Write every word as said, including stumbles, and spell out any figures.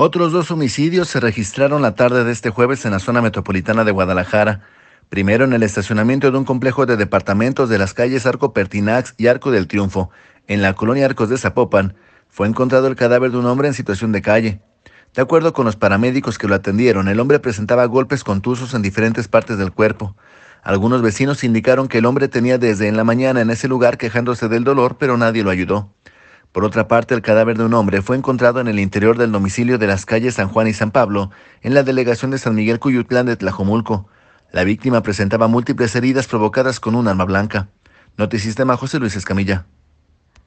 Otros dos homicidios se registraron la tarde de este jueves en la zona metropolitana de Guadalajara. Primero en el estacionamiento de un complejo de departamentos de las calles Arco Pertinax y Arco del Triunfo, en la colonia Arcos de Zapopan, fue encontrado el cadáver de un hombre en situación de calle. De acuerdo con los paramédicos que lo atendieron, el hombre presentaba golpes contusos en diferentes partes del cuerpo. Algunos vecinos indicaron que el hombre tenía desde en la mañana en ese lugar quejándose del dolor, pero nadie lo ayudó. Por otra parte, el cadáver de un hombre fue encontrado en el interior del domicilio de las calles San Juan y San Pablo, en la delegación de San Miguel Cuyutlán de Tlajomulco. La víctima presentaba múltiples heridas provocadas con un arma blanca. Notisistema, José Luis Escamilla.